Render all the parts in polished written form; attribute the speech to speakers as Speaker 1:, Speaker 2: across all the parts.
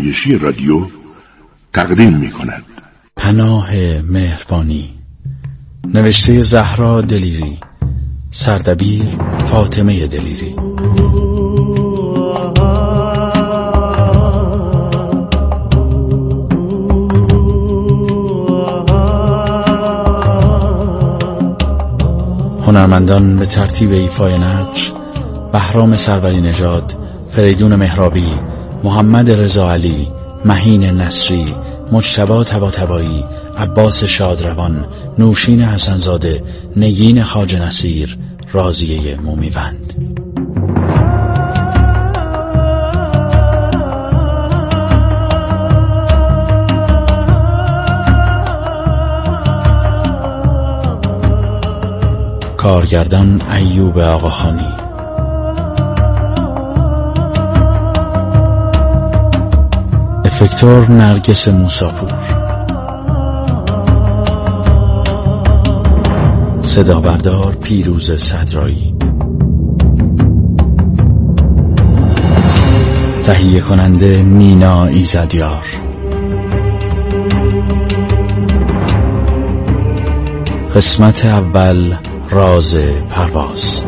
Speaker 1: نمایشی رادیو تقدیم می‌کند.
Speaker 2: پناه مهربانی، نوشته زهرا دلیری، سردبیر فاطمه دلیری. هنرمندان به ترتیب ایفای نقش: بهرام سروری نژاد، فریدون مهرابی، محمد رضا علی، مهین نصری، مجتبی طباطبایی، عباس شادروان، نوشین حسنزاده، نگین خواجه نصیر، راضیه مومیوند. کارگردان ایوب آقاخانی. افکتور نرگس موساپور. صدا بردار پیروز صدرایی. تهیه کننده نینا ایزدیار. قسمت اول، راز پرواز.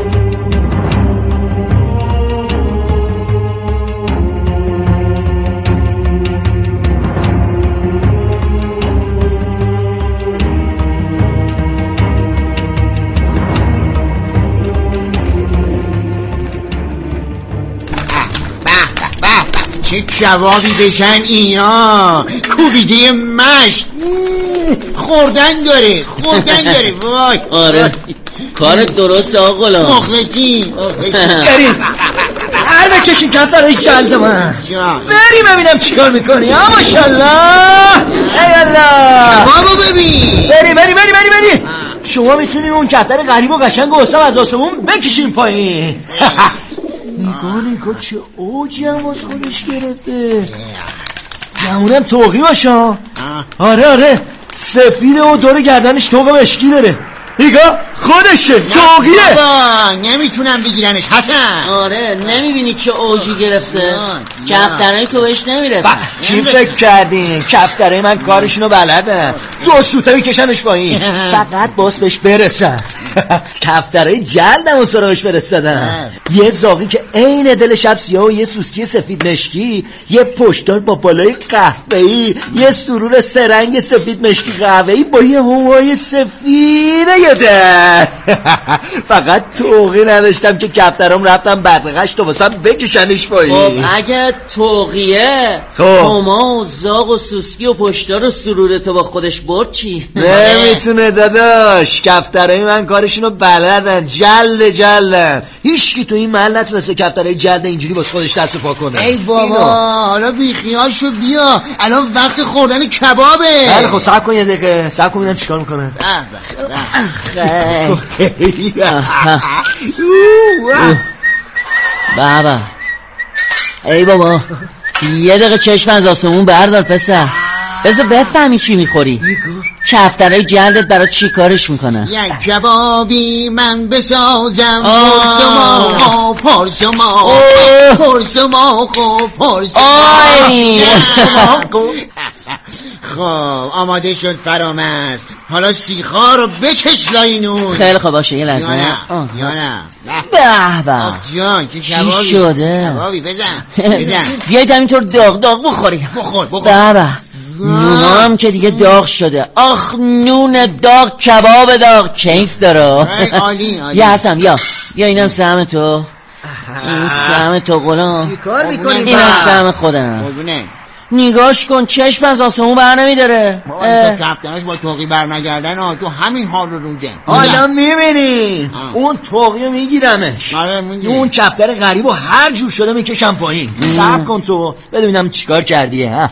Speaker 3: چه کبابی بشن اینا، کوبیده مشت، خوردن داره وای.
Speaker 4: آره کارت درسته آقا غلام.
Speaker 3: مخلصی
Speaker 5: بریم هر بکشین کفتر جلد من بریم ببینم چیکار میکنی. ماشاءالله ایالله
Speaker 3: کبابو ببین.
Speaker 5: بری شما میتونی اون کفتر غریب و قشنگ و از آسمون بکشین پایین. نگاه چه اوجی هم از خودش گرفته. گمونم توقی باشه. آره سفیده و دور گردنش توق مشکی داره. نگاه خودشه توقیه.
Speaker 3: بابا نمیتونم بگیرنش حسن.
Speaker 4: آره نمیبینی چه اوجی گرفته؟ کفترهای تو بهش نمیرسن.
Speaker 5: چی فکر کردین؟ کفترهای من کارشونو بلدن، 2 سوته میکشنش پایین. فقط باز بهش برسن. کفترهای جلدمون سراغش فرستادن. یه زاغی که عین دل شب سیاه و یه سوسکی سفید مشکی، یه پشتار با بالای قهوه‌ای، یه سرور سرنگ سفید مشکی قهوه‌ای با یه موهای سفید یده. فقط توقی نداشتم که کفترام رفتم بدرقش تو واسم بکشنش پایین.
Speaker 4: خب اگه توقیه هما و زاغ و سوسکی و پشتار و سرورتو با خودش برد چی؟
Speaker 5: نمیتونه داداش، کفترهای من کارشونو بلدن، جلدن. هیچکی تو این محل نتونسته کفترهای جلد اینجوری باز خودش دست پا کنه.
Speaker 3: ای بابا حالا بیخیال شو، بیا الان وقت خوردن کبابه.
Speaker 5: بله خب صبر کن یه دقیقه، صبر کن ببینم چیکار میکنه.
Speaker 4: بابا ای بابا یه دقیقه چشم از آسمون بردار پسر، بذار بفهمی چی میخوری. کفترهای جلدت برای چی کارش میکنن؟
Speaker 3: یک کبابی من بسازم، پرسما خب آماده شد فرامرز. حالا سیخا رو بکش لاینون.
Speaker 4: خیلی خوب باشه یه لحظه.
Speaker 3: یا نه
Speaker 4: به
Speaker 3: آخ جان که
Speaker 4: چی
Speaker 3: کبابی
Speaker 4: شده؟
Speaker 3: کبابی بزن
Speaker 4: بیایید همینطور داغ بخوریم.
Speaker 3: بخور
Speaker 4: بابا نونم که دیگه داغ شده. آخ نون داغ، کباب داغ، کیف داره.
Speaker 3: عالی
Speaker 4: یا حسن یا اینم سهم تو، این سهم تو غلام،
Speaker 5: چیکار میکنی؟
Speaker 4: اینم سهم خودم. نگاش کن چشم از آسمون بر نمیداره.
Speaker 3: تا کفترش با توقی بر نگردن تو همین حال رو روده.
Speaker 5: حالا میبینی اون توقی رو میگیرمش. اون کفتر غریب و هر جور شده میکشم پایین. صبر کن تو ببینم چیکار کردیه.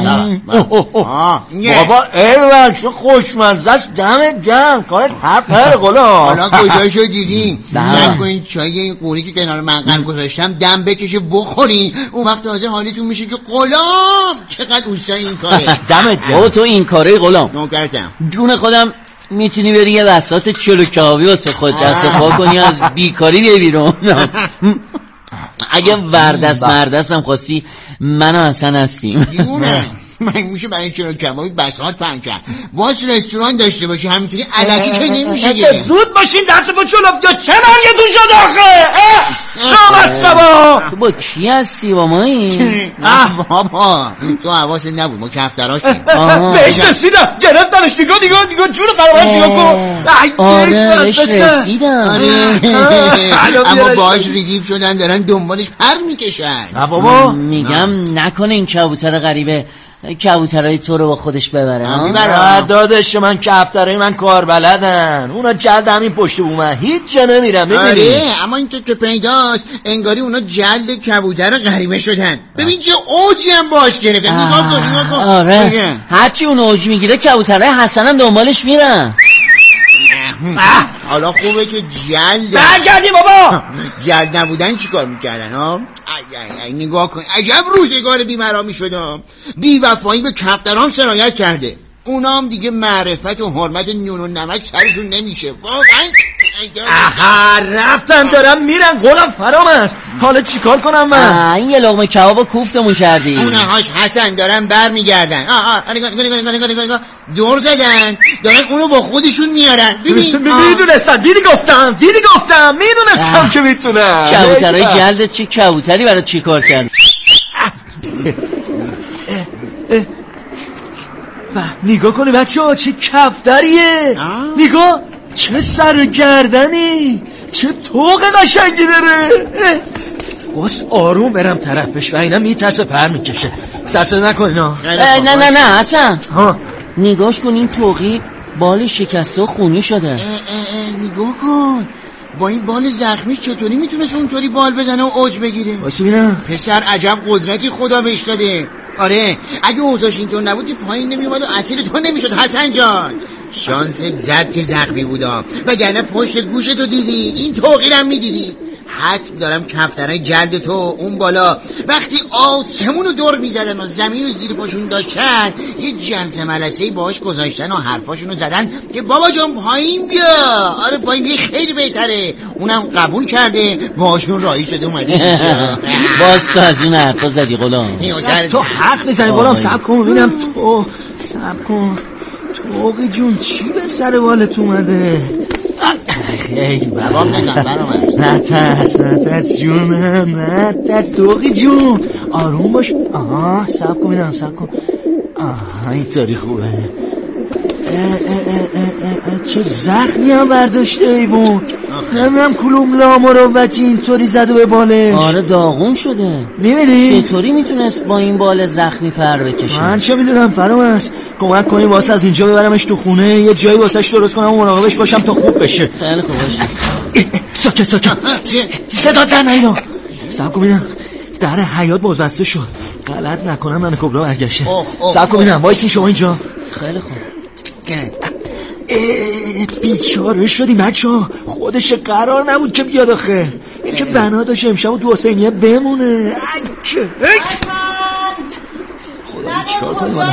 Speaker 5: بابا ایوان چه خوشمزه است، دمت گرم، کارت حرف غلام.
Speaker 3: حالا کجاشو دیدین؟ زن کنین چای این قوری که کنار منقل گذاشتم دم بکشه بخورین، اون وقت تازه حالیتون میشه که غلام چقدر اوستای این کاره.
Speaker 4: دمت گرم. تو این کاره غلام
Speaker 3: نوکرتم.
Speaker 4: جون خودم میتونی بری یه بساط چلو کبابی واسه خود دست پا کنی، از بیکاری بیای بیرون. اگه وردست مردستم خواستی منو حسن هستیم.
Speaker 3: من میشه برای چرا کبابی بساط پنج کرد. واس رستوران داشته باشی همینطوری علکی که نمیشه.
Speaker 5: زود باشین دست با چلوف یا چه مرگتون شد آخه. قامت سبا
Speaker 4: تو با کی هستی با مایی؟
Speaker 3: بابا تو حواست نبود ما کفتراشیم.
Speaker 5: بهش رسیدم گرفتنش. نگاه جون قرارش نگاه کن.
Speaker 4: آره بهش رسیدم.
Speaker 3: اما باهاش ریدیف شدن دارن دنبالش پر میکشن.
Speaker 5: بابا
Speaker 4: میگم نکنه این کبوتر غریبه کبوترهای تو رو با خودش ببره.
Speaker 5: دادش من کفترهای من کار بلدن. اونا جلد همین پشت بومن هیچ جا نمیرم.
Speaker 3: آره اما این تو که پیداست انگاری اونا جلد کبوتر غریبه شدن. ببین چه اوجی هم باش گرفته. نگاه کن.
Speaker 4: آره هرچی اون اوج میگیره کبوترهای حسن هم دنبالش میرن.
Speaker 3: حالا خوبه که جلد
Speaker 5: برگردی بابا.
Speaker 3: جلد نبودن چی کار میکردن ها؟ نگاه کن عجب روزگار بیمرامی شدم. بی وفایی به کفترام سرایت کرده. اونا هم دیگه معرفت و حرمت نون و نمک سرشون نمیشه
Speaker 5: واقعا. رفتن دارم میرن قولم فرامرز. حالا چیکار کنم من؟
Speaker 4: این یه لقمه کباب کوفتمون کردی.
Speaker 3: اونهاش حسن دارن بر میگردن. نگاه دور زدن دارن اونو با خودشون میارن.
Speaker 5: میدونستم دیدی گفتم میدونستم که میتونم.
Speaker 4: کبوترهای جلدت چه کبوتری برای چی کار کرد؟
Speaker 5: نگاه کنه بچه ها چه کفتریه. نگاه چه سرگردنی چه طوق قشنگی داره. بس آروم برم طرفش و اینا میترسه پر میکشه. سرسه نکن اینا.
Speaker 4: نه حسن نگاش کن این طوقی بال شکسته و خونی شده.
Speaker 3: نگاه کن با این بال زخمی چطوری میتونست اونطوری بال بزنه و اوج بگیره؟
Speaker 5: باشه بینم
Speaker 3: پسر عجب قدرتی خدا بهش داده. آره اگه اوضاعش اینطور نبود که پایین نمیومد و اسیر تو نمیشد حسن جان. شانست زد که زخمی بودم وگرنه پشت گوشتو دیدی این توقیرم میدیدی. حتم دارم کفترهای جلد تو اون بالا وقتی آسمونو دور میزدن و زمین رو زیر پاشون داشتن یه جنس ملسه‌ای باهاش گذاشتن و حرفاشونو زدن که بابا جان پایین بیا. آره پایین بیا خیلی بهتره. اونم قبول کرده باهاشون راهی شده اومده.
Speaker 4: باز تو از این حرفا زدی غلام.
Speaker 5: تو حرف میزنی غلام. صبر کن ببینم. تو صبر کن توقی جون چی به سر بالت اومده؟ خیلی
Speaker 3: بابا بزن برام.
Speaker 5: نترس جونم نترس توقی جون آروم باش. صبر کن ببینم صبر کن. اینطوری خوبه. چه زخمی هم برداشته ایوون. نمیم کلوم لامروتی اینطوری زده به بالش.
Speaker 4: آره داغون شده.
Speaker 5: میبینی؟
Speaker 4: چطوری میتونست با این بال زخمی پر بکشه؟
Speaker 5: من چه میدونم فرامرز. کمک کنی واسه از اینجا ببرمش تو خونه یه جایی واسهش درست کنم و مراقبش باشم تا خوب بشه.
Speaker 4: خیلی خوب باشه.
Speaker 5: ساکت صدا در نیدا. صبر کن ببینم در حیاط باز بسته شد. غلط نکنم من کبرا برگشته. صبر کن ببینم وایسی شما اینجا.
Speaker 4: خیلی خوب.
Speaker 5: بیچاره شدی بچه‌ها. خودش قرار نبود که بیاد آخه. این که بنا داشت امشب تو حسینیه بمونه. خدا چیکار کنیم حالا؟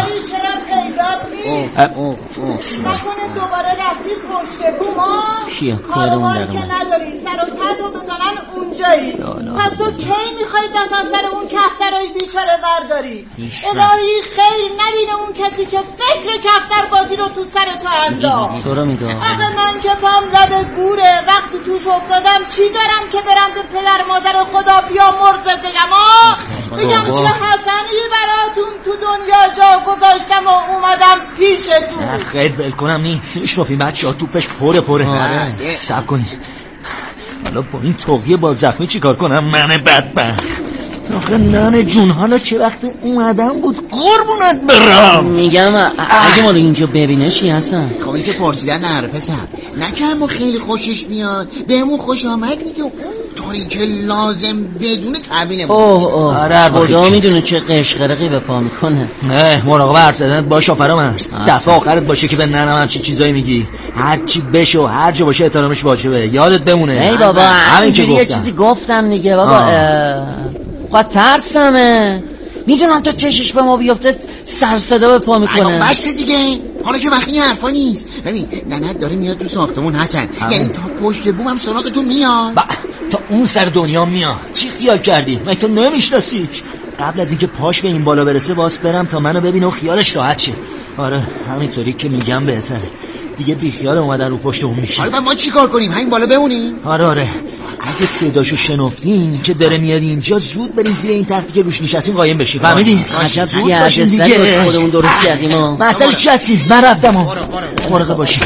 Speaker 6: نکنه دوباره رفتی پشت بوما کارمار که نداری سر و تتو بزنن اونجایی. پس تو کی میخوای دست از سر اون کفترهای بیچاره برداری؟ الهی خیر نبینه اون کسی که فکر کفتر بازی رو تو سر تو انداخت.
Speaker 4: تو رو میگم
Speaker 6: آخه من که پام لبه گوره وقتی توش افتادم چی دارم که برم به پدر مادر خدا بیا مرزه بگم چه حسنی براتون تو دنیا جا گذاشتم و اومدم پیشتون.
Speaker 5: خیر بل کنم نیست میشنفی بچه ها توپش پره. صبر کنید حالا با این توقیه با زخمی چی کار کنم من بدبخت. آخه نانه جون حالا چه وقت اومدم بود قربونت برم.
Speaker 4: میگم اگه ما رو اینجا ببینه چی هستن؟
Speaker 3: خب این که پرسیدن نهاره پسر نکه همون خیلی خوشش میاد بهمون خوش آمد میگه اون طوری که لازم بدون تحویل
Speaker 4: خدا میدونه چه قشقرقی به پا میکنه.
Speaker 5: مراقبه حرف زدن باش فرامرز. دفعه آخرت باشه که به ننم همچین چیزایی میگی. هرچی بشه و هر جا باشه احترامش واجبه یادت بمونه.
Speaker 4: ای بابا همینجوری یه چیزی گفتم دیگه بابا. خواهد ترسمه میدونم تا چشش به ما بیفته سر صدا به پا میکنه.
Speaker 3: بسته دیگه حالا که وقتی حرفا نیست. ببین ننت داره میاد تو ساختمون حسن. یعنی تا پشت بوم هم سراغ تو میاد.
Speaker 5: تا اون سر دنیا میاد. چی خیال کردی؟ من تو نمیشناسیش. قبل از اینکه پاش به این بالا برسه باز برم تا منو ببینه و خیالش راحت شه. آره همینطوری که میگم بهتره. دیگه بیخیال اومدن رو پشت اون میشه.
Speaker 3: حالا ما چی کار کنیم؟ همین بالا بمونیم؟
Speaker 5: آره اگه صداشو شنفتین که داره میاد اینجا زود برین زیر این تختی که روش نشستین قایم بشین. فهمیدی؟
Speaker 4: عجب یه عجزتر خودمون درست کردیم.
Speaker 5: معطل چی هستی؟ من رفتم. مراقب باشین.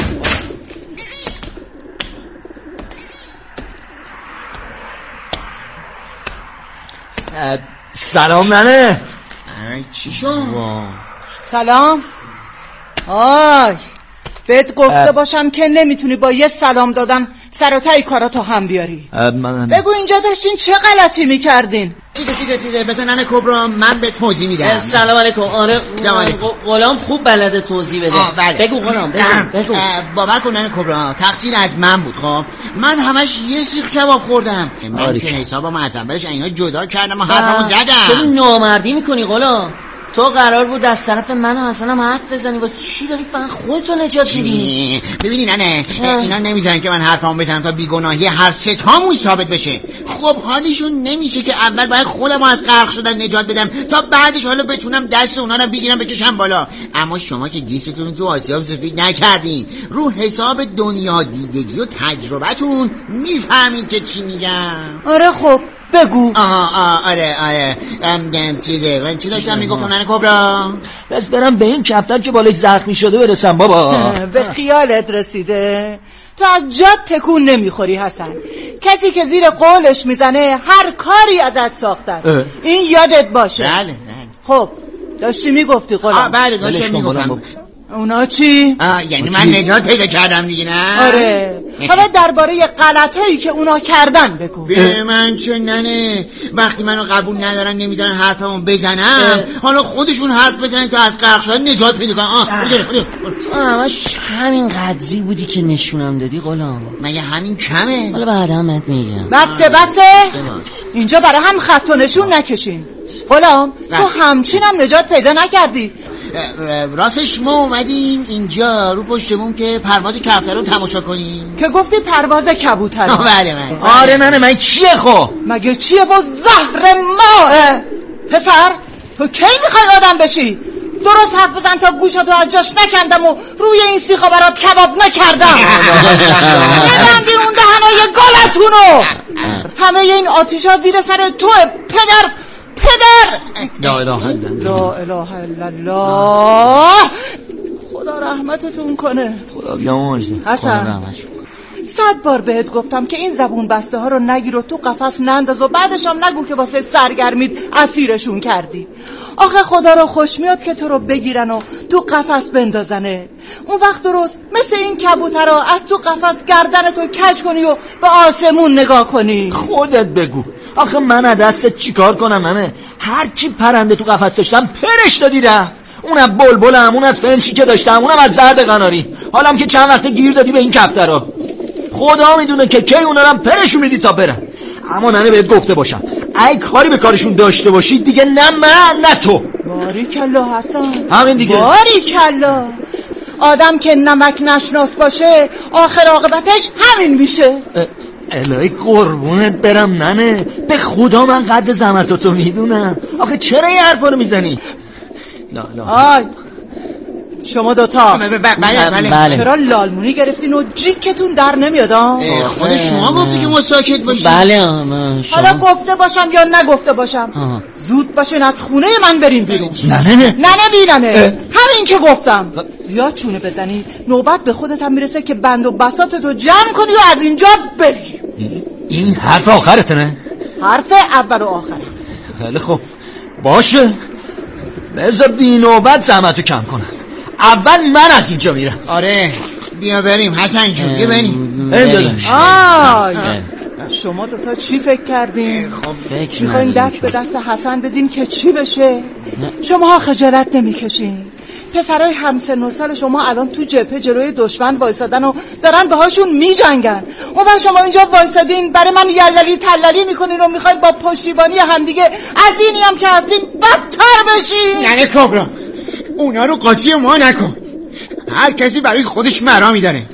Speaker 5: سلام ننه.
Speaker 3: چی شد؟
Speaker 6: سلام. آی بهت گفته باشم که نمیتونی با یه سلام دادن سر و ته کاراتو هم بیاری. بگو اینجا داشتین چه غلطی میکردین؟
Speaker 3: چیزه بزن ننه کبرا من به توضیح میدم.
Speaker 4: سلام علیکم. آره غلام خوب بلده توضیح بده.
Speaker 3: بله.
Speaker 4: بگو غلام بگو.
Speaker 3: باور کن ننه کبرا تقصیر از من بود. خب من همش یه سیخ کباب خوردم. من که حسابم از اولش اینا جدا کردم و حرفمو زدم.
Speaker 4: چرا نامردی میکنی غلام؟ تو قرار بود از طرف من و حسنم حرف بزنی، واسه چی داری فقط خودتو نجات میدی؟
Speaker 3: ببینی ننه اینا نمیذارن که من حرفمو بزنم تا بیگناهی هر سه تامون ثابت بشه. خب حالیشون نمیشه که اول باید خودمو از غرق شدن نجات بدم تا بعدش حالا بتونم دست اونا رو بگیرم بکشم بالا. اما شما که گیستون تو آسیاب سفید نکردین، رو حساب دنیا دیدگی و تجربتون میفهمین که چی میگم.
Speaker 6: آره خب بگو.
Speaker 3: آره چی داشتم میگفتم ننه کبرا؟
Speaker 5: بس برم به این کفتر که بالش زخمی شده برسم بابا.
Speaker 6: به خیالت رسیده؟ تو از جات تکون نمیخوری حسن. کسی که زیر قولش میزنه هر کاری ازت ساختن. این یادت باشه.
Speaker 3: بله.
Speaker 6: خب داشتی میگفتی غلام؟
Speaker 3: بله داشتم میگفتم.
Speaker 6: اونا چی؟
Speaker 3: یعنی من نجات پیدا کردم دیگه نه؟
Speaker 6: آره حالا درباره غلطایی که اونا کردن بگو.
Speaker 3: به من چه ننه؟ وقتی منو قبول ندارن نمیذارن حرفمو بزنم، حالا خودشون حرف بزنن که از غرق شدن نجات پیدا کنن.
Speaker 4: تو همش همین قدری بودی که نشونم دادی غلام.
Speaker 3: مگه همین کمه؟
Speaker 4: حالا بعدا بهت میگم.
Speaker 6: بسه اینجا برای هم خط و نشون نکشین. غلام تو همچینم نجات پیدا نکردی.
Speaker 3: راستش ما اومدیم اینجا رو پشتمون که پرواز کبوتر رو تماشا کنیم.
Speaker 6: که گفتی پرواز کبوتر؟
Speaker 3: بله.
Speaker 5: آره ننه من چیه خب؟
Speaker 6: مگه چیه با زهر ماه؟ پسر تو کی میخوای آدم بشی؟ درست حرف بزن تا گوشتو از جاش نکندم و روی این سیخا برات کباب نکردم. ببندین اون دهنای گالتونو. همه این آتیشا زیر سر توه پدر.
Speaker 5: لا اله
Speaker 6: الا الله. خدا رحمتتون کنه.
Speaker 5: خدا بیامرزه.
Speaker 6: حسن 100 بار بهت گفتم که این زبون بسته ها رو نگیر و تو قفس ننداز و بعدش هم نگو که واسه سرگرمیت اسیرشون کردی. آخه خدا رو خوش میاد که تو رو بگیرن و تو قفس بندازنه. اون وقت درست مثل این کبوترها از تو قفس گردنتو کج کنی و به آسمون نگاه کنی.
Speaker 5: خودت بگو آخه من از دستت چیکار کنم؟ همه هر چی پرنده تو قفس داشتم پرش دادی رفت. اونم بلبلم، اون از فنچی که داشتم، اونم از زرد قناری. حالا هم که چند وقت گیر دادی به این کفترها. خدا میدونه که کی اونا رو هم پرشون میدی تا برن. اما ننه بهت گفته باشم ای کاری به کارشون داشته باشی دیگه نه من نه تو.
Speaker 6: باریکلا حسن.
Speaker 5: همین دیگه.
Speaker 6: باریکلا. آدم که نمک نشناس باشه آخر عاقبتش همین میشه.
Speaker 5: الهی قربونت برم ننه، به خدا من قدر زحمتاتو میدونم. آخه چرا این حرفا رو میزنی؟
Speaker 6: آی شما دوتا
Speaker 3: بله.
Speaker 6: چرا لالمونی گرفتین و جیکتون در نمیاد؟
Speaker 3: خود شما گفتی که ما ساکت باشیم.
Speaker 4: بله
Speaker 6: حالا گفته باشم یا نگفته باشم زود باشین از خونه من برین بیرون.
Speaker 5: نه
Speaker 6: بیننه همین که گفتم. زیاد چونه بزنی نوبت به خودت هم میرسه که بند و بساطتو جمع کنی و از اینجا بری.
Speaker 5: این حرف آخرته نه؟
Speaker 6: حرف اول و آخره.
Speaker 5: خیلی خب باشه، بذار بی نوبت زحمتو کم کنم. اول من از اینجا میرم.
Speaker 3: آره بیا بریم حسن جون، بیا بریم
Speaker 5: داداش.
Speaker 6: شما دوتا چی فکر کردین؟
Speaker 4: خب
Speaker 6: میخواین دست به دست حسن بدین که چی بشه؟ شما خجالت نمیکشین؟ پسرای همسن و سال شما الان تو جبهه جلوی دشمن وایسادن و دارن باهاشون میجنگن. اون وقت شما اینجا وایسادین برای من یللی تللی میکنین و میخواین با پشتیبانی همدیگه از اینی هم که هستین بدتر بشین.
Speaker 3: نه کبرا اونا رو قاطی ما نکن. هر کسی برای خودش مرامی داره.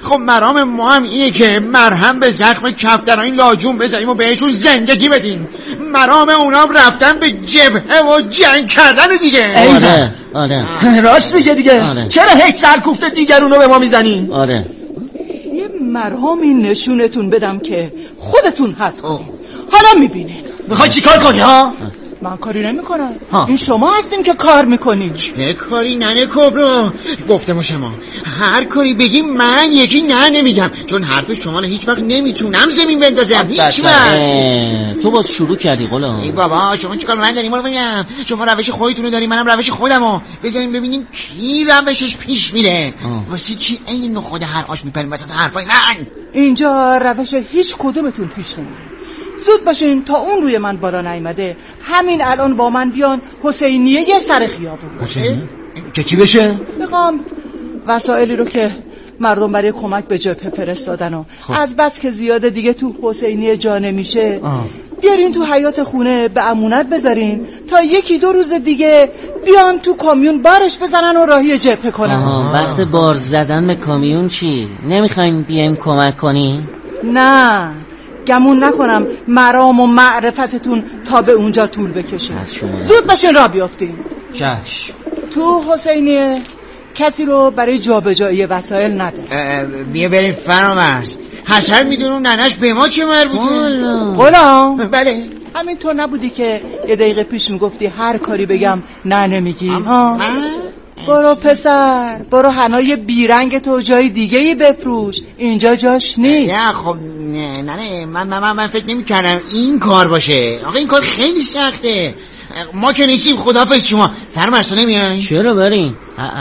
Speaker 3: خب مرام ما هم اینه که مرهم به زخم کفترهای لاجون بزنیم و بهشون زندگی بدیم. مرام اونام رفتن به جبهه و جنگ کردن دیگه.
Speaker 5: آره راست میگه دیگه. چرا هیچ سرکوفت دیگرونو به ما میزنی؟
Speaker 6: یه مرهمی نشونتون بدم که خودتون هست. حالا میبینین.
Speaker 5: میخوای چیکار کنی ها؟
Speaker 6: من کاری نمی کنم. این شما هستیم که کار میکنین.
Speaker 3: چه کاری ننه کبرا؟ گفتم شما هر کاری بگیم من یکی نه نمیگم، چون حرف شما رو هیچ وقت نمیتونم زمین بندازم. هیچ وقت.
Speaker 4: تو باز شروع کردی قلا.
Speaker 3: ای بابا شما چیکار من داریم رو ببینم. شما روش خودتونو داری، منم روش خودمو. بذاریم ببینیم کی روشش پیش میره. واسه چی این نخود هر آش میپریم وسط حرفای من؟
Speaker 6: اینجا روش هیچ کدومتون پیش نمیره. زود باشین تا اون روی من بالا نیامده همین الان با من بیان حسینیه یه سر خیابون.
Speaker 5: حسینیه؟ که چی بشه؟
Speaker 6: میخوام وسایلی رو که مردم برای کمک به جبهه فرستادن و از بس که زیاده دیگه تو حسینیه جا نمیشه بیارین تو حیاط خونه به امونت بذارین تا 1-2 روز دیگه بیان تو کامیون بارش بزنن و راهی جبهه کنن.
Speaker 4: وقت بار زدن به کامیون چی؟ نمیخواین بیایم کمک کنی؟
Speaker 6: نه گمون نکنم مرام و معرفتتون تا به اونجا طول بکشه. زود باشین راه بیافتین.
Speaker 5: چشم.
Speaker 6: تو حسینیه کسی رو برای جابجایی وسایل نداره.
Speaker 3: بیا بریم فرامرز. حسن میدونم ننش به ما چه مربوطه؟
Speaker 6: غلام
Speaker 3: بله
Speaker 6: همین تو نبودی که یه دقیقه پیش میگفتی هر کاری بگم نه نمیگی؟ برو پسر برو حنای بیرنگ تو جای دیگه ای بفروش، اینجا جاش نیست.
Speaker 3: نه خب نه من فکر نمی کردم این کار باشه. آقا این کار خیلی سخته. ما که نیستیم. خداحافظ شما. فرمرز تو نمیای؟
Speaker 4: چرا بریم؟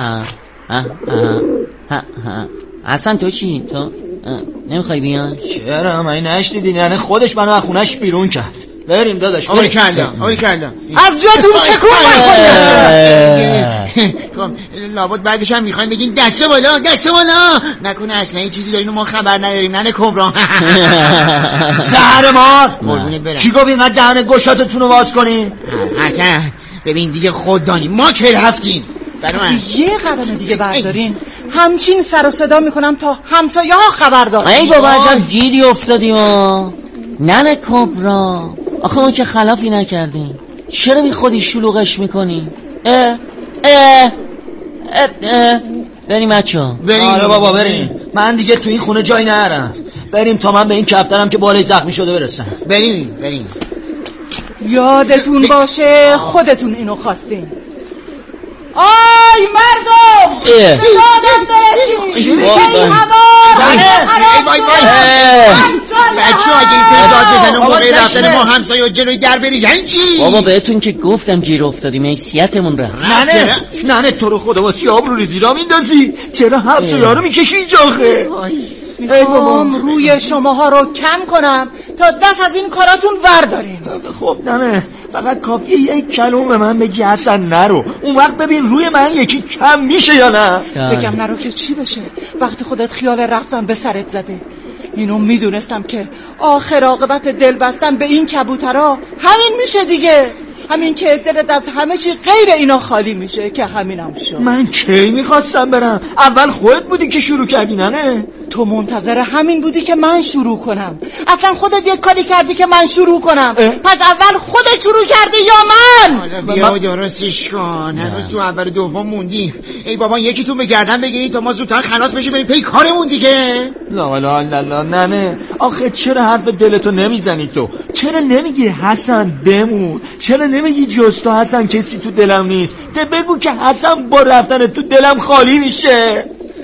Speaker 4: اصلا تو چی؟ تو نمیخوای بیان؟
Speaker 5: چرا من نشنیدین؟ یعنی خودش منو از خونش بیرون کرد. بریم داداش.
Speaker 3: آوری کردم
Speaker 6: از جاتون تکون نکنید.
Speaker 3: خب لابد بعدش هم میخوایم بگیم دسته بالا نکنه اصلا این چیزی دارین و ما خبر نداریم. ننه کبرا
Speaker 5: زهر مار
Speaker 3: قربونت برم.
Speaker 5: چی گفت اینقدر دهن گشاتتون رو باز کنی؟
Speaker 3: حسن ببین دیگه خود دانیم ما که رفتیم.
Speaker 6: یه قدم دیگه بردارین همچین سر و صدا میکنم تا همسایه ها خبر دارن.
Speaker 4: ای بابا عجب گیری افتادیم. ننه کبرا آخه ما که خلافی نکردیم، چرا بی خودی شلوغش میکنی؟ بریم بچه‌ها.
Speaker 5: آره بابا بریم. من دیگه تو این خونه جای نرم. بریم تا من به این کفترم که بالای زخمی شده برسم.
Speaker 3: بریم
Speaker 6: یادتون باشه خودتون اینو خواستین. آی مردم دادم برسید. ای هوار
Speaker 3: بچه اگه این داد بزنه موقع رفتن ما همسایه و جلوی در بری یعنی چی؟
Speaker 4: بابا بهتون که گفتم گیر افتادیم حیثیتمون رفت.
Speaker 5: نه تو رو خدا واسه آب رو ریزی را میندازی؟ چرا همسایه‌ها رو میکشی اینجا آخه؟
Speaker 6: میخوام روی شماها رو کم کنم تا دست از این کاراتون وردارین.
Speaker 5: خب نه فقط کافیه یک کلمه به من بگی حسن نرو، اون وقت ببین روی من یکی کم میشه یا نه.
Speaker 6: بگم نرو که چی بشه وقتی خودت خیال رفتن به سرت زده. اینو میدونستم که آخر عاقبت دل بستن به این کبوترها همین میشه دیگه. همین که دلت از همه چی غیر اینا خالی میشه که همینم شد.
Speaker 5: من کی میخواستم برم؟ اول خودت بودی که شروع کردی نه؟
Speaker 6: تو منتظر همین بودی که من شروع کنم. اصلا خودت یک کاری کردی که من شروع کنم. پس اول خودت شروع کردی یا من؟
Speaker 3: حالا بیا درستش کن. هنوز تو اول دوم موندی. ای بابا یکیتون به گردن بگیرید تا ما زودتر خلاص بشیم بریم پی کارمون دیگه.
Speaker 5: لا نه آخه چرا حرف دلتو نمیزنی تو؟ چرا نمیگی حسن بمون؟ چرا نمیگی جز تو حسن کسی تو دلم نیست؟ ده بگو که حسن با رفتن تو دلم خالی میشه.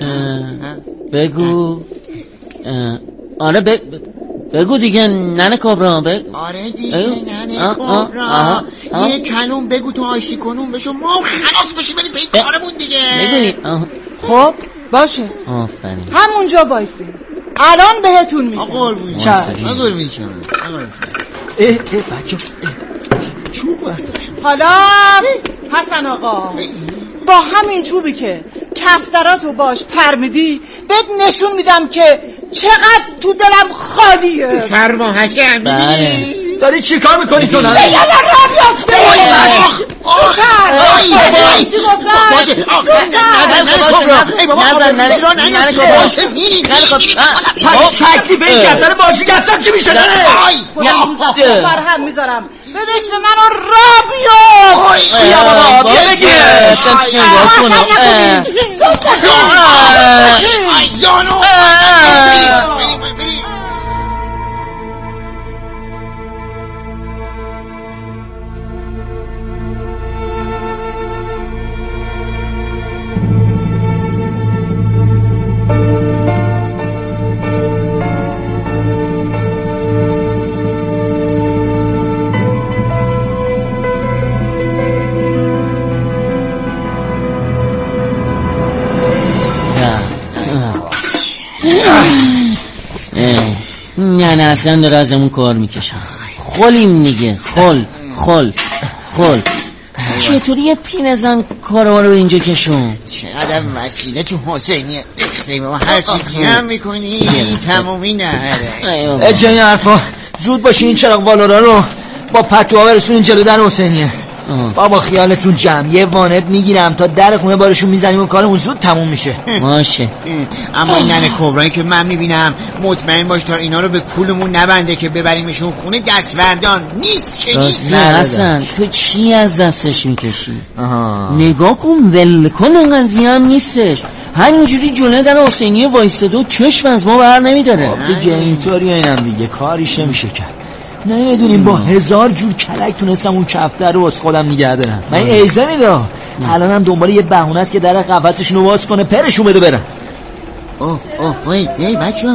Speaker 4: بگو. آره بگو دیگه ننه کبرا.
Speaker 3: آره دیگه ننه کبرا یه کلم بگو تو آشتی کنون بشو ما خلاص بشیم بریم پی کارمون دیگه.
Speaker 4: میدونی
Speaker 6: خب باشه
Speaker 4: آفرین
Speaker 6: همونجا وایسین الان بهتون میگم.
Speaker 3: قربون میشم.
Speaker 5: بچه چوب برداشت.
Speaker 6: حالا حسن آقا با همین چوبی که کفتراتو باش پر میدی بهت نشون میدم که چقدر تو دلم خالیه.
Speaker 3: فرما حسن.
Speaker 5: داری چی کار میکنی تو؟
Speaker 6: یه را بیافته چی گفتم؟
Speaker 3: باشه
Speaker 5: تکلیف این کفتر باشه که اصلا چی میشه؟
Speaker 6: بر هم میذارم بدش به من را بیاد.
Speaker 5: بیا بابا چه بگیرش
Speaker 3: جانو
Speaker 4: نه اصلا داره ازمون کار میکشن. خولیم دیگه. خل چطوری یه پین زن کار ما رو به اینجا کشون؟
Speaker 3: چقدر وسیله تو حسینیه ریختیم و هر چی جمع میکنی تمومی نهره.
Speaker 5: جای حرفا زود باشی این چراغ بالارا رو با پتوها برسونین جلو در حسینیه. بابا خیالتون جمع یه وانت میگیرم تا در خونه بارشون میزنیم و کارمون زود تموم میشه.
Speaker 4: باشه.
Speaker 3: اما این ننه کبرایی که من میبینم مطمئن باش تا اینا رو به کولمون نبنده که ببریمشون خونه دستوردان نیست که نیست.
Speaker 4: نه اصلا تو چی از دستش میکشی؟ نگاه کن ول کن این قضیه هم نیستش. همینجوری جلوی در حسینیه وایستاده و چشم از ما بر نمیداره
Speaker 5: دیگه. اینطوری اینم دیگه کاریش نمیشه کرد. نمیدونیم با 1000 جور کلک تونستم اون کفتر رو از خودم نگه دارم. من ایزه میده الانم دنبال یه بهونه است که در قفسشون رو باز کنه پرشون بده برن.
Speaker 3: ای بچه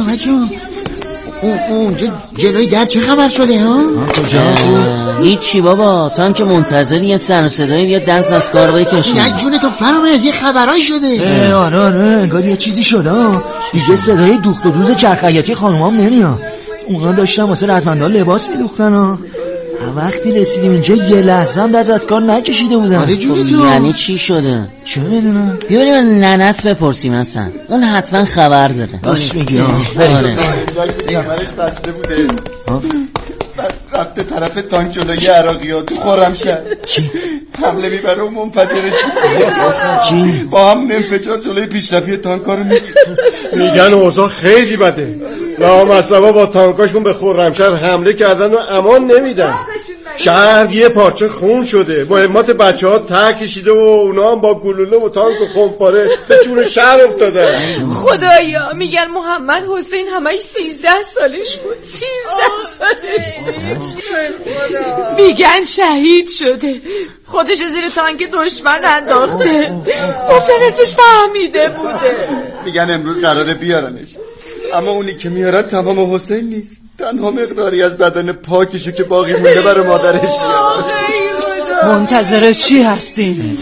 Speaker 3: اونجا جلوی در چه خبر شده ها؟
Speaker 4: هیچی بابا تو هم که منتظری یه سر صدایی یه دست از کار بکشی.
Speaker 3: نه جون تو فرامرز یه خبرایی شده.
Speaker 5: آره انگار یه چیزی شده دیگه. صدای دوخت و دوز چرخیاتی خانومام نمیاد. اونا داشتن واسه رزمندان لباس میدوختن وقتی رسیدیم اینجا یه لحظه هم دست از کار نکشیده بودن.
Speaker 3: آره جونی تو.
Speaker 4: یعنی چی شده؟
Speaker 5: چه میدونم.
Speaker 4: بیاریم ننت بپرسیم اصلا اون حتما خبر داره.
Speaker 5: باش میگی
Speaker 4: بریم.
Speaker 7: کمرش بسته بوده رفته طرف تانک جلوی عراقی‌ها تو خرمشهر.
Speaker 5: چی؟
Speaker 7: حمله میبره و منفجرش.
Speaker 5: چی؟
Speaker 7: با هم انفجار جلوی پیشرفتی تانک‌ها رو میگیره.
Speaker 8: میگن اوضاع خیلی بده. لامصبا با تانکاشون به خرمشهر حمله کردن و امان نمیدن. شهر یه پارچه خون شده. مهمات بچه ها ته کشیده و اونا هم با گلوله و تانک و خمپاره به جون شهر افتاده.
Speaker 9: خدایا میگن محمد حسین همش 13 سالش بود. 13 سالش میگن شهید شده. خودش زیر تانک دشمن انداخته. افتنتش فهمیده بوده.
Speaker 7: میگن امروز قراره بیارنش اما اونی که میارن تمام حسین نیست. تنها مقداری از بدن پاکشو که باقی مونده برای مادرش میارن.
Speaker 6: منتظر چی هستین؟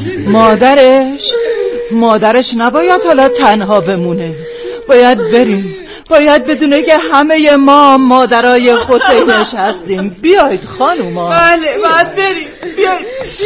Speaker 6: مادرش نباید حالا تنها بمونه. باید بریم. باید بدونه که همه ما مادرای حسینش هستیم. بیایید خانوما.
Speaker 9: بله باید بریم. بیایید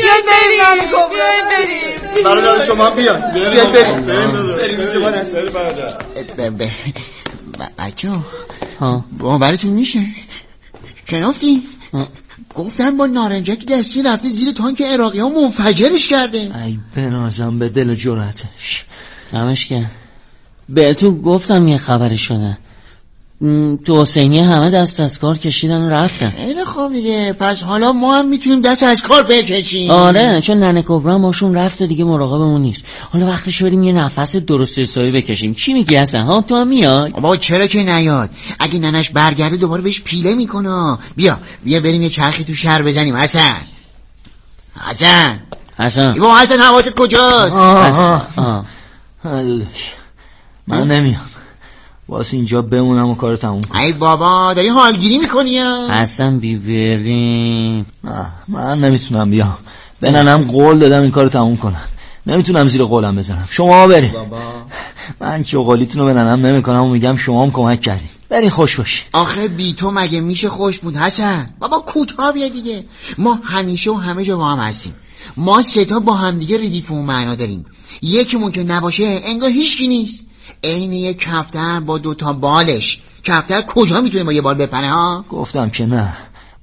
Speaker 9: بریم.
Speaker 7: برادر شما بیان. بیایید بریم اینجا من اصلا برادر.
Speaker 3: بچه باورتون میشه شنفتین؟ گفتن با نارنجک دستی رفته زیر تانک عراقی ها منفجرش کرده.
Speaker 5: ای بنازم به دل جرأتش.
Speaker 4: نمش که بهتون گفتم یه خبری شده. تو حسینیه همه دست از کار کشیدن و رفتن.
Speaker 3: خیلی خوب دیگه. پس حالا ما هم میتونیم دست از کار بکشیم.
Speaker 4: آره چون ننه کبرا باشون رفته دیگه مراقبمون نیست. حالا وقتش بریم یه نفس درست حسابی بکشیم. چی میگی اصلا ها؟ تو هم میای؟
Speaker 3: بابا چرا که نیاد. اگه ننش برگرده دوباره بهش پیله میکنه. بیا بریم یه چرخی تو شهر بزنیم. حسن بابا حسن حواست کجاست؟
Speaker 5: من نمیام. واسه اینجا بمونم و کارو تموم کنم.
Speaker 3: ای بابا داری حالگیری میکنی یا؟
Speaker 4: حسن بریم.
Speaker 5: من نمیتونم بیام. به ننم قول دادم این کارو تموم کنم. نمیتونم زیر قولم بزنم. شما بریم. من که قولیتون رو به ننم نمیکنم و میگم شما هم کمک کردین. برین خوش باشین.
Speaker 3: آخه بی تو مگه میشه خوش بود حسن؟ بابا کوتاه بیا دیگه. ما همیشه و همه جا با هم هستیم. ما سه تا با هم دیگه ردیف و معنا داریم. یکیمون که نباشه انگار هیچکی نیست. عین یک کفتر با 2 تا بالش. کفتر کجا میتونه با یه بال بپنه ها؟
Speaker 5: گفتم که نه.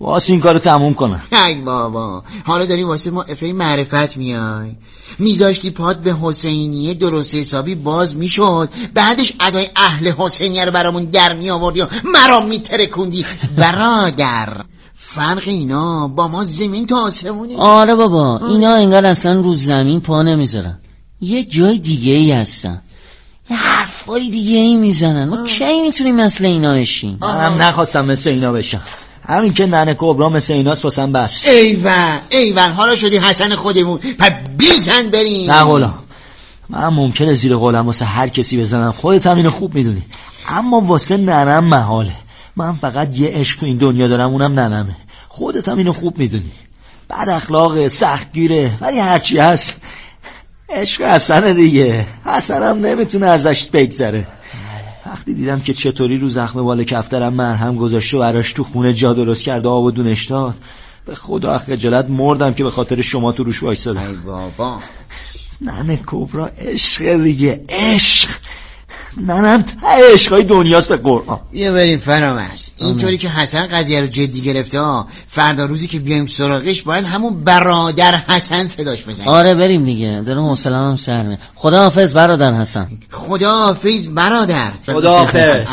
Speaker 5: واسه این کارو تموم کنم.
Speaker 3: ای بابا، حالا داری واسه ما افرای معرفت میای؟ میذاشتی پات به حسینیه درست حسابی باز میشد، بعدش ادای اهل حسینیه رو برامون در می آوردی و مرا میترکوندی. برادر، فرق اینا با ما زمین تا آسمونه.
Speaker 4: آره بابا، اینا انگار اصلا رو زمین پا نمیذارن، یه جای دیگه ای هستن، یه حرفای دیگه ای میزنن. ما کی میتونیم مثل اینا بشیم؟
Speaker 5: منم نخواستم مثل اینا بشم، همین که ننه کبرا مثل ایناست واسم بس.
Speaker 3: ایول حالا شدی حسن خودمون، پس بیزن بریم.
Speaker 5: نه غلام، من ممکنه زیر قولم واسه هر کسی بزنم، خودت هم اینو خوب میدونی، اما واسه ننم محاله. من فقط یه عشق تو این دنیا دارم، اونم ننمه. خودت هم اینو خوب میدونی. بد اخلاقه، سختگیره، ولی هرچی هست عشق حسنه دیگه. حسنم نمیتونه ازش بگذره. وقتی دیدم که چطوری رو زخم بال کفترم مرهم گذاشت و براش تو خونه جا درست کرد و آب و دونش داد، به خدا خجالت مردم که به خاطر شما تو روش وایسادم.
Speaker 3: ای بابا،
Speaker 5: ننه کبرا عشق دیگه، عشق. ننم عشقای دنیاست به قرآن.
Speaker 3: بیا بریم فرامرز. اینطوری که حسن قضیه رو جدی گرفته فردا روزی که بیایم سراغش باید همون برادر حسن صداش بزنیم.
Speaker 4: آره بریم دیگه، دارم حوصله‌ام سر میره. خداحافظ برادر حسن.
Speaker 3: خداحافظ برادر.
Speaker 5: خداحافظ.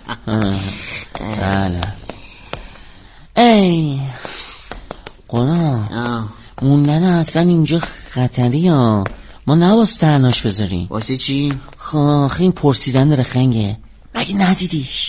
Speaker 4: بله. ای قرآن، موندن اصلا اینجا خطری ها، ما نباید تنهاش بذاریم.
Speaker 3: واسه چی؟
Speaker 4: این پرسیدن داره خنگه، مگه ندیدیش؟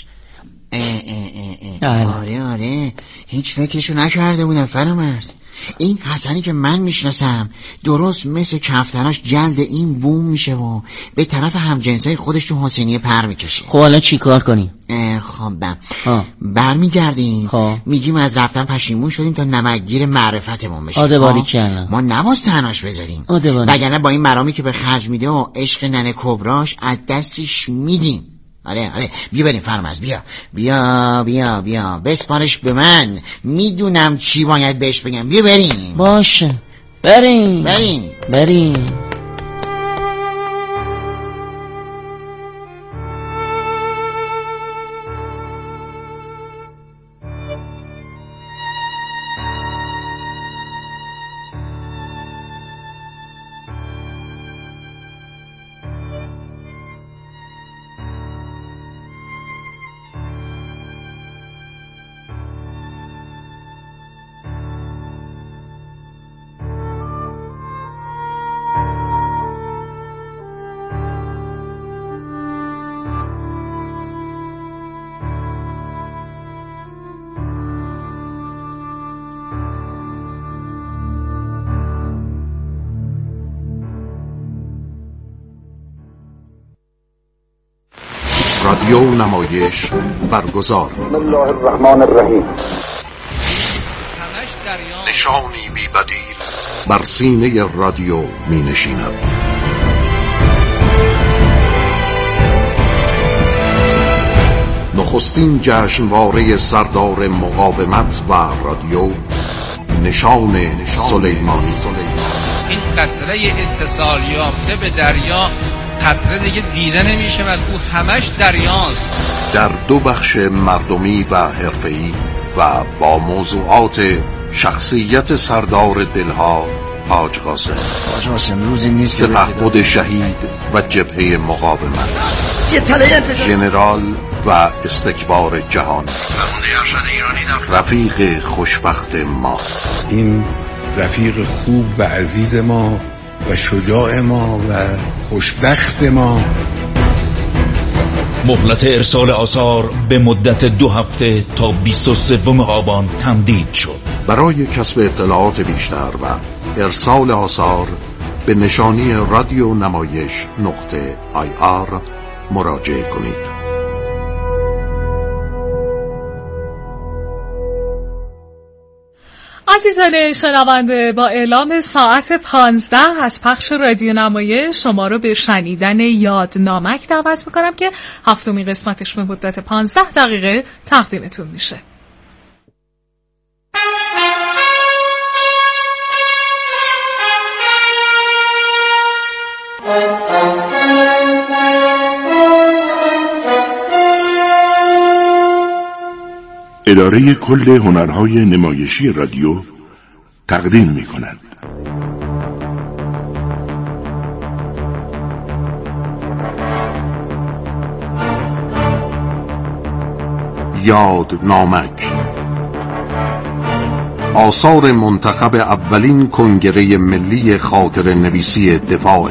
Speaker 3: آره هیچ فکرشو نکرده بودم فرامرز. این حسنی که من میشناسم درست مثل کفتراش جلد این بوم میشه و به طرف همجنسای خودش تو حسینیه پر میکشه.
Speaker 4: خب الان چی کار کنیم؟
Speaker 3: خب برمیگردیم میگیم از رفتن پشیمون شدیم تا نمکگیر معرفتمون بشیم.
Speaker 4: آدباری کردم،
Speaker 3: ما نباید تنهاش بذاریم، وگرنه با این مرامی که به خرج میده و عشق ننه کبراش از دستش میدیم. آره بیا بریم فرامرز، بیا بسپارش به من، میدونم چی باید بهش بگم. بیا بریم.
Speaker 4: باشه بریم.
Speaker 1: رادیو نمایش برگزار
Speaker 10: بسم الله الرحمن الرحیم.
Speaker 1: نشانی بی بدیل بر سینه رادیو می نشیند. نخستین جشنواره سردار مقاومت و رادیو، نشان سلیمانی.
Speaker 11: این قطره اتصال یافته به دریا قطره دیگه دیده نمیشه و او همش دریاست.
Speaker 1: در دو بخش مردمی و حرفه‌ای و با موضوعات شخصیت سردار دلها حاج قاسم
Speaker 3: روزی نیست
Speaker 1: سپهبد شهید و جبهه مقاومت، ژنرال و استکبار جهانی، رفیق خوشبخت ما.
Speaker 12: این رفیق خوب و عزیز ما و شجاع ما و خوشبخت ما.
Speaker 13: مهلت ارسال آثار به مدت 2 هفته تا 23 آبان تمدید شد.
Speaker 1: برای کسب اطلاعات بیشتر و ارسال آثار به نشانی رادیو نمایش .ir مراجعه کنید.
Speaker 14: عزیزان شنونده، با اعلام ساعت 15 از پخش رادیو نمایش شما رو به شنیدن یادنامک دعوت میکنم که 7مین قسمتش به مدت 15 دقیقه تقدیمتون میشه.
Speaker 1: اداره کل هنرهای نمایشی رادیو تقدیم می کند. یادنامک، آثار منتخب اولین کنگره ملی خاطره نویسی دفاع